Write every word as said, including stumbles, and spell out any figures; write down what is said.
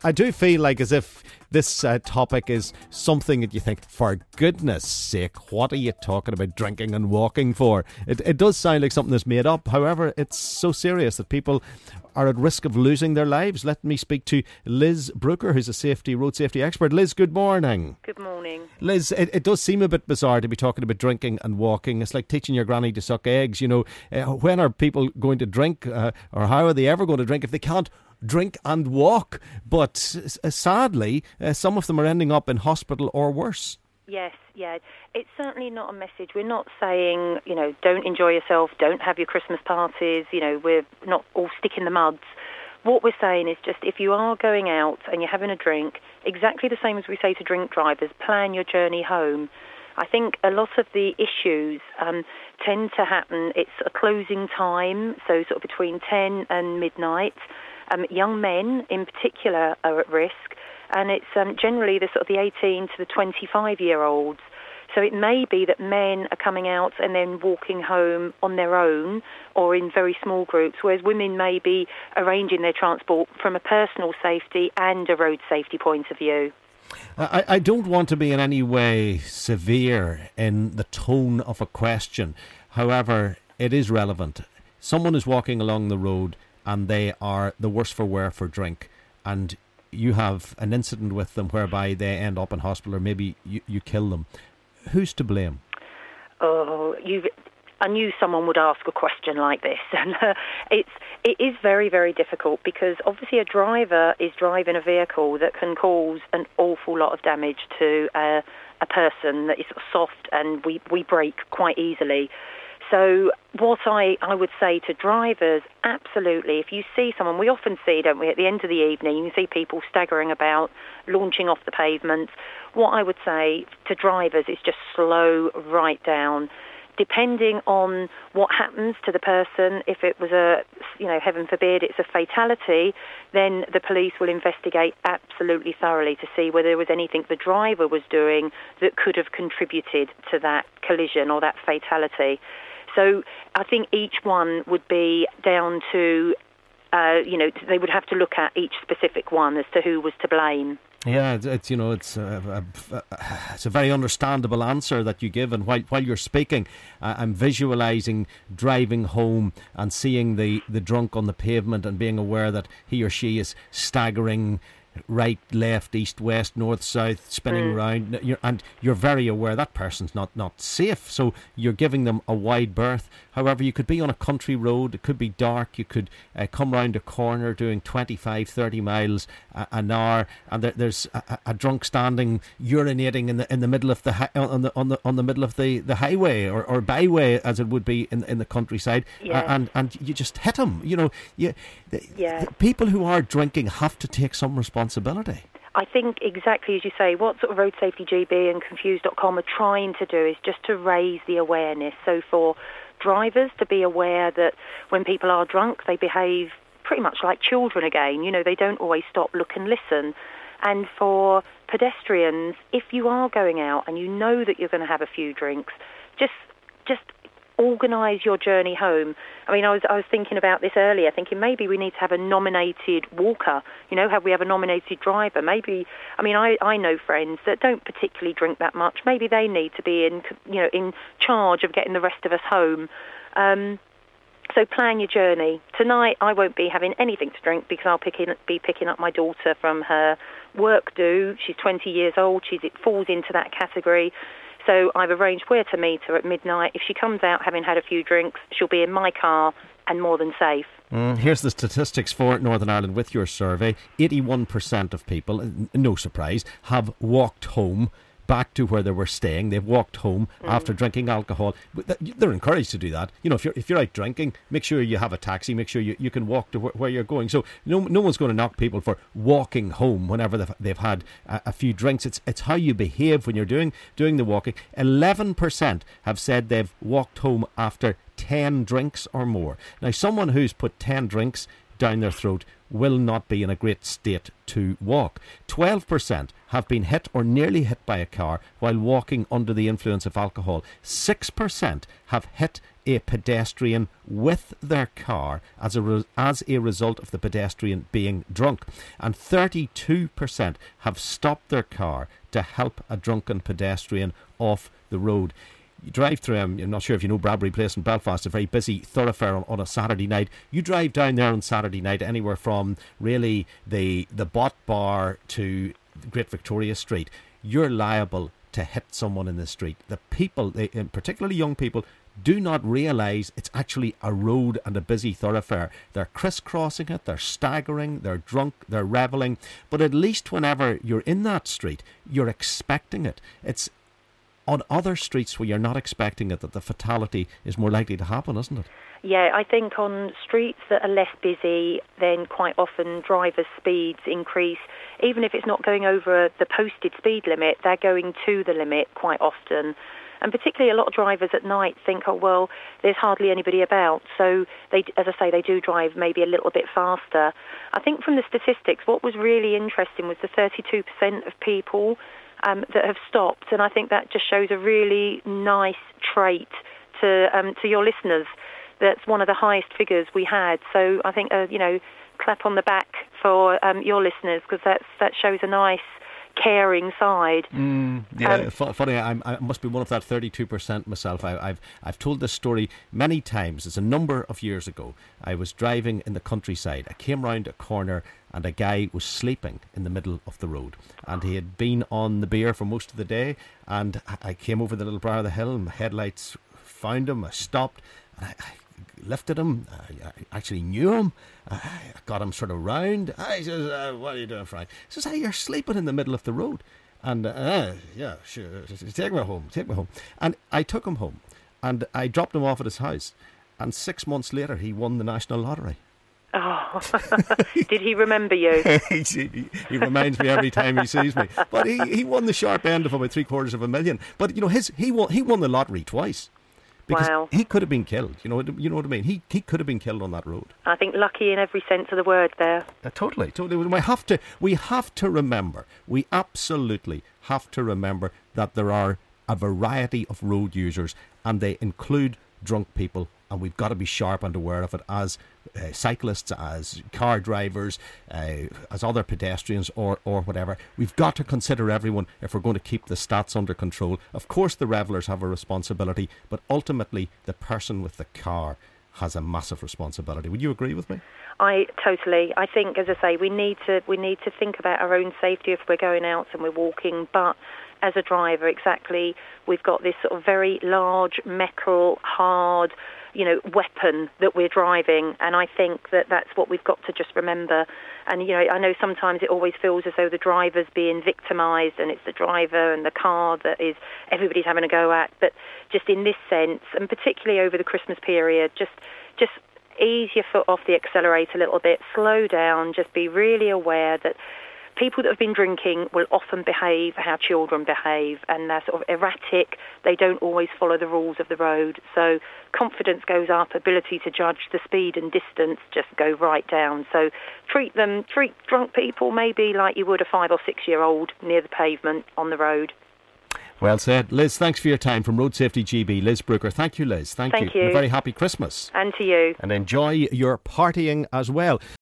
I do feel like as if this uh, topic is something that you think, for goodness sake, what are you talking about drinking and walking for? It, it does sound like something that's made up. However, it's so serious that people are at risk of losing their lives. Let me speak to Liz Brooker, who's a safety road safety expert. Liz, good morning. Good morning. Liz, it, it does seem a bit bizarre to be talking about drinking and walking. It's like teaching your granny to suck eggs. You know, uh, when are people going to drink, uh, or how are they ever going to drink if they can't drink and walk? But uh, sadly, uh, some of them are ending up in hospital or worse. Yes, yeah. It's certainly not a message. We're not saying, you know, don't enjoy yourself, don't have your Christmas parties, you know, we're not all stick in the muds. What we're saying is just if you are going out and you're having a drink, exactly the same as we say to drink drivers, plan your journey home. I think a lot of the issues um, tend to happen, it's a closing time, so sort of between ten and midnight. Um, young men in particular are at risk. And it's um, generally the sort of the eighteen to the twenty-five-year-olds. So it may be that men are coming out and then walking home on their own or in very small groups, whereas women may be arranging their transport from a personal safety and a road safety point of view. I, I don't want to be in any way severe in the tone of a question. However, it is relevant. Someone is walking along the road and they are the worse for wear for drink, and you have an incident with them whereby they end up in hospital, or maybe you, you kill them. Who's to blame? Oh, you! I knew someone would ask a question like this, and uh, it's it is very, very difficult because obviously a driver is driving a vehicle that can cause an awful lot of damage to uh, a person that is soft, and we we break quite easily. So what I, I would say to drivers, absolutely, if you see someone, we often see, don't we, at the end of the evening, you see people staggering about, launching off the pavement. What I would say to drivers is just slow right down. Depending on what happens to the person, if it was a, you know, heaven forbid, it's a fatality, then the police will investigate absolutely thoroughly to see whether there was anything the driver was doing that could have contributed to that collision or that fatality. So I think each one would be down to, uh, you know, they would have to look at each specific one as to who was to blame. Yeah, it's, it's you know, it's a, a, it's a very understandable answer that you give, and while while you're speaking, uh, I'm visualising driving home and seeing the, the drunk on the pavement and being aware that he or she is staggering right, left, east, west, north, south, spinning mm. round, you're, and you're very aware that person's not, not safe, so you're giving them a wide berth. However, you could be on a country road, it could be dark, you could uh, come round a corner doing twenty-five, thirty miles uh, an hour, and there, there's a, a drunk standing urinating in the in the middle of the hi- on the on the on the middle of the, the highway or, or byway, as it would be in in the countryside, yeah. uh, and and you just hit him. You know, you, the, yeah. the people who are drinking have to take some responsibility. I think exactly as you say, what sort of Road Safety G B and Confused dot com are trying to do is just to raise the awareness. So for drivers to be aware that when people are drunk, they behave pretty much like children again. You know, they don't always stop, look and listen. And for pedestrians, if you are going out and you know that you're going to have a few drinks, just just organise your journey home. I mean, I was I was thinking about this earlier, thinking maybe we need to have a nominated walker. You know, have we have a nominated driver? Maybe, I mean, I, I know friends that don't particularly drink that much. Maybe they need to be in, you know, in charge of getting the rest of us home. Um, so plan your journey. Tonight I won't be having anything to drink because I'll pick in, be picking up my daughter from her work do. She's twenty years old. She's, it falls into that category. So I've arranged where to meet her at midnight. If she comes out having had a few drinks, she'll be in my car and more than safe. Mm, here's the statistics for Northern Ireland with your survey. eighty-one percent of people, no surprise, have walked home back to where they were staying. They've walked home mm. after drinking alcohol. They're encouraged to do that. You know, if you're if you're out drinking, make sure you have a taxi. Make sure you, you can walk to where, where you're going. So no no one's going to knock people for walking home whenever they've, they've had a, a few drinks. It's it's how you behave when you're doing doing the walking. eleven percent have said they've walked home after ten drinks or more. Now, someone who's put ten drinks down their throat will not be in a great state to walk. twelve percent have been hit or nearly hit by a car while walking under the influence of alcohol. six percent have hit a pedestrian with their car as a, re- as a result of the pedestrian being drunk. And thirty-two percent have stopped their car to help a drunken pedestrian off the road. You drive through, um, I'm not sure if you know Bradbury Place in Belfast, a very busy thoroughfare on, on a Saturday night. You drive down there on Saturday night anywhere from really the, the Bot Bar to Great Victoria Street. You're liable to hit someone in the street. The people, they, particularly young people, do not realise it's actually a road and a busy thoroughfare. They're crisscrossing it, they're staggering, they're drunk, they're revelling. But at least whenever you're in that street, you're expecting it. It's on other streets where you're not expecting it that the fatality is more likely to happen, isn't it? Yeah, I think on streets that are less busy, then quite often drivers' speeds increase. Even if it's not going over the posted speed limit, they're going to the limit quite often. And particularly a lot of drivers at night think, oh, well, there's hardly anybody about. So, they, as I say, they do drive maybe a little bit faster. I think from the statistics, what was really interesting was the thirty-two percent of people um, that have stopped. And I think that just shows a really nice trait to um, to your listeners. That's one of the highest figures we had. So I think, uh, you know, clap on the back for um, your listeners, because that's that shows a nice caring side. Mm, yeah, um, f- funny. I'm, I must be one of that thirty-two percent myself. I, I've I've told this story many times. It's a number of years ago. I was driving in the countryside. I came round a corner and a guy was sleeping in the middle of the road, and he had been on the beer for most of the day. And I came over the little brow of the hill, and my headlights found him. I stopped, and I, I lifted him. I, I actually knew him. I got him sort of round. I says, uh, "What are you doing, Frank?" He says, "Hey, you're sleeping in the middle of the road." And uh, yeah, sure, take me home, take me home. And I took him home, and I dropped him off at his house. And six months later, he won the national lottery. Oh, did he remember you? he, he, he reminds me every time he sees me. But he, he won the sharp end of about three quarters of a million. But you know, his he won he won the lottery twice. Because wow. he could have been killed, you know. You know what I mean. He he could have been killed on that road. I think lucky in every sense of the word there. Uh, totally, totally. We have to we have to remember. We absolutely have to remember that there are a variety of road users, and they include drunk people. And we've got to be sharp and aware of it as uh, cyclists, as car drivers, uh, as other pedestrians or, or whatever. We've got to consider everyone if we're going to keep the stats under control. Of course, the revellers have a responsibility, but ultimately the person with the car has a massive responsibility. Would you agree with me? I totally. I think, as I say, we need to we need to think about our own safety if we're going out and we're walking, but as a driver, exactly, we've got this sort of very large, metal, hard, you know, weapon that we're driving, and I think that that's what we've got to just remember. And, you know, I know sometimes it always feels as though the driver's being victimised and it's the driver and the car that is everybody's having a go at, but just in this sense, and particularly over the Christmas period, just just ease your foot off the accelerator a little bit, slow down, just be really aware that people that have been drinking will often behave how children behave, and they're sort of erratic. They don't always follow the rules of the road. So confidence goes up, ability to judge the speed and distance just go right down. So treat them, treat drunk people maybe like you would a five or six year old near the pavement on the road. Well said. Liz, thanks for your time from Road Safety G B. Liz Brooker. Thank you, Liz. Thank, Thank you. you. And a very happy Christmas. And to you. And enjoy your partying as well.